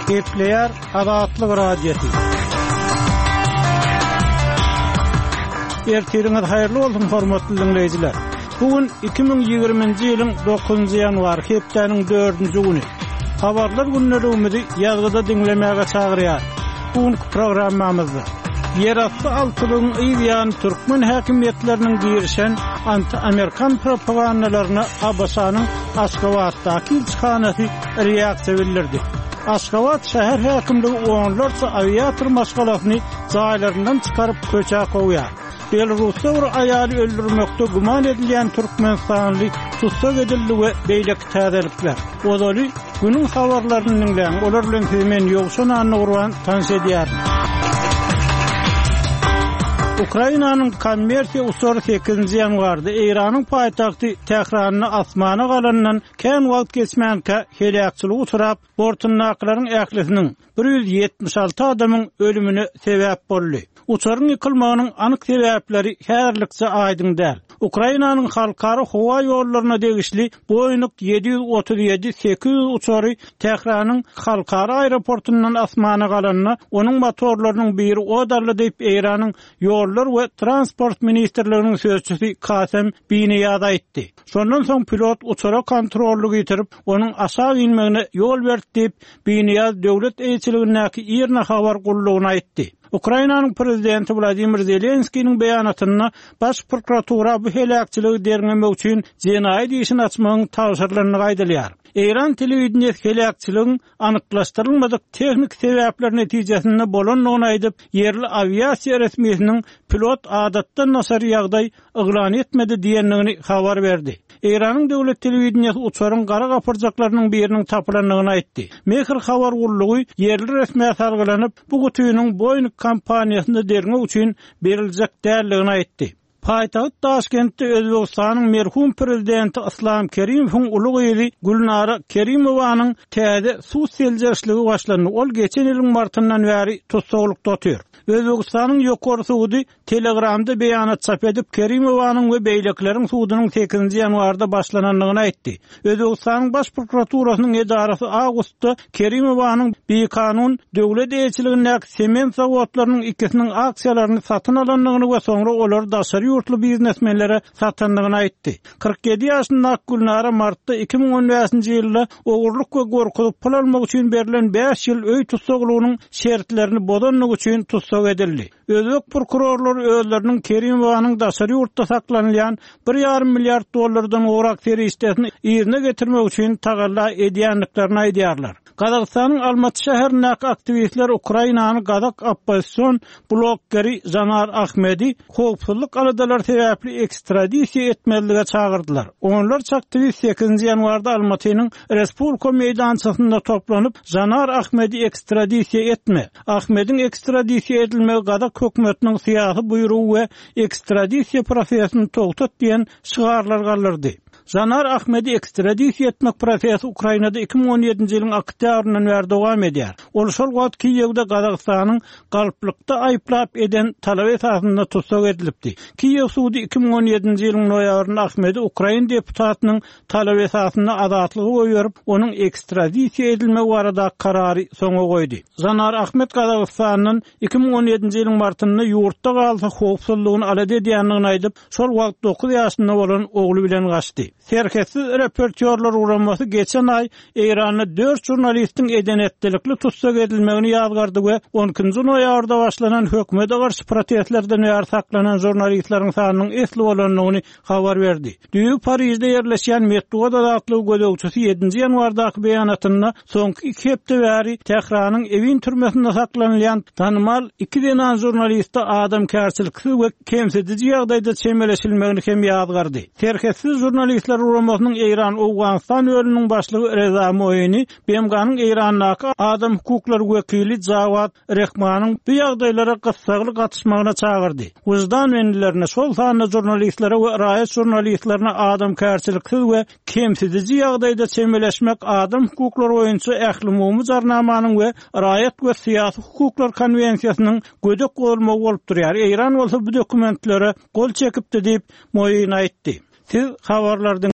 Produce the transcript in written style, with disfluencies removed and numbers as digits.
Kepler Azatlyk Radiosu. Ertiriňiz haýyrly bolsun hormatly dinleýijiler. Bugün 2020-nji ýylyň 9-njy ýanwary hepdeniň 4-nji güni. Habarlar günnäligimizi ýazgyda dinlemäge çagyrýar. Bugünkü programmamyzda Yerasty altylygyň ýan türkmen häkimetleriniň girişen anti-amerikan propagandalaryna Abbasanyň Aşgabatdaky elçihanasy reaksiýa bildirdi. Aşgabat şäher häkimligi onlarca aviator maşgalasyny jaýlaryndan çykaryp köçä goýar. Belarusda bir aýaly öldürmekde guman edilýän türkmenstanly tutsak edildi we beýleki täzelikler. Odaly günüň habarlaryny dinleýän olar bilen hemen ýogşan anygurwan tanış edýär. Ukrainanyň kommersiýa usury 8-nji ýanwarda Iranyň paýtagty Tehranyny asmana galandan kän wagt geçmänkä helakçylyk uturap, bortyndaklaryň ählisiniň 176 adamyň ölümine sebäp boldy. Uçarın yıkılmağının anık sebäpleri häzirlikçe aýdyň däl. Ukrainanyň halkara howa ýollaryna degişli Boeing 737-800 uçary Tehranyň halkara aeroportundan asmana galanyna, onuň motorlarynyň biri odarly diýip Iranyň ýollar we transport ministrliginiň sözçüsi Kasem Biniyaz aýtdy. Şondan soň pilot uçara kontrolly ýitirip, onuň aşağı inmegine ýol berdi diýip Biniyaz döwlet eýçiligindäki ýerine habar gullugyny aýtdy. Ukrainanyň prezidenti Vladimir Zelenskiýiň beýanatyna baş prokuratura bu helakçylygy derlemek üçin jenaýat işini açmagyň tawsirlerini gaýdalýar. Iran telewizionyny helakçylygyň anyklaşdyrylmadyk tehnik sebäpler netijesinde bolanlygyny aýdyp, yerli aviasiýa resmiýetiniň pilot adatdan nasar ýagdaý yglan etmedi diýenligini habar berdi. Iranyň döwlet telewizionyny uçaryň gara gapyrjaklarynyň biriniň tapylanlygyny aýtdy. Mehir habar gullugy yerli resmiýet salgylanyp, bu gutynyň Boeing kompaniýasyna derlemek üçin beriljek dälligini aýtdy. Paýtagyt Taşkentde Özbegistanyň merhum prezidenti Islom Kerimowyň uly gyzy Gulnara Kerimowanyň täze suw seljerçligi başlandy. Ol geçen ýylyň martyndan bäri tutsagylykda otur. Özbegistanyň ýokary suwdy Telegramda beýanat çap edip Kerimowanyň we beýlekleriň suwdynyň 8-nji ýanwarda başlananlygyny aýtdy. Özbegistanyň baş prokuraturasynyň edarasy awgustda Kerimowanyň beýkanun döwlet eýçiligindäki sement zawodlarynyň ikisiniň aksiýalaryny satyn alanlygyny we soňra olar daşary ýurtly biznesmenlere satanlygyny aýtdy. 47 ýaşyndaky Gulnara martda 2015-nji ýylda ogurlyk we gorkulyk pul almak üçin berilen 5 ýyl öý tutsaglygynyň şertlerini bozanlyk üçin tutsak edildi. Özbek prokurorlary özleriniň Kerimowanyň daşary ýurtda saklanýan 1,5 milliard dollardan ograk serişdesini ýerine getirmek üçin tagalla edýänliklerini aýdýarlar. Kazakstanyň Almaty şäherindäki aktivistler Ukrainany Kazak opposision blogeri Zanar Ahmedi howpsuzlyk aladalar sebäpli ekstradisiýa etmelige çagyrdylar. Onlar aktivist 8-nji ýanwarda Almatynyň Respublika meýdançysynda toplanyp Zanar Ahmedi ekstradisiýa etme. Ahmediň ekstradisiýa edilmegi Kazak hökümetiniň syýasy buýrugy we ekstradisiýa prosesyny togtat diýen şygarlar galdyrdy. Zanar Ahmedi ekstradisiýa etmek prosesi Ukrainada 2017-nji ýylyň oktýabryndan bäri dowam edýär. Ol şol wagt Kiýewde Kazakstanyň galplikda aýplap eden talap esasynda tutsak edilipdi. Kiýew sudy 2017-nji ýylyň noýabrynda Ahmedi Ukraina deputatynyň talap esasynda azatlygy goýup, onuň ekstradisiýa edilmegi barada karary soňa goýdy. Zanar Ahmed Kazakstanyň 2017-nji ýylyň martynda ýurtda galsa howpsuzlygyny alad edýänligini aýdyp, şol wagt 9 ýaşynda bolan ogly bilen gaçdy. Serketsiz reportörler uraması geçen ay İran'da 4 jurnalistin edenetlilikli tutsak edilmegini ýazgardy we 12-nji noýabrda başlanan hökümete garşy protestlerden ýar saklanan jurnalistlaryň sanynyň esli bolanlygyny habar berdi. Düýü Parisde ýerleşýän Metro dadatlygy gözegçisi 7-nji ýanwardaky beýanatyna soňky 2 hepde bäri Tehranyň Evin türmesinde saklanýan tanymal 2 denan jurnalistde adam kärçiliksi we kemsedici ýagdaýda çemeleşilmegini hem ýazgardy. Serketsiz jurnalistler uramasının İran Awganistan ölünün başlygy Reza Moini, BMG'nın İran'daki adam hukukları vekili Javad Rehmanyň bu ýagdaýlara gysgaly gatnaşmagyna çagyrdy. Wyzdan wendilerine şol sanly jurnalistlere we raýat jurnalistlerine adam kärçiliksiz we kemsedici ýagdaýda çemeleşmek adam hukuklary boýunça ähli jarnamanyň we raýat we syýasy hukuklar konwensiýasynyň gödek bolmagy bolup durýar. İran bolsa bu dokumentlere gol çekipdi diýip Moini aýtdy. Siz habarlardan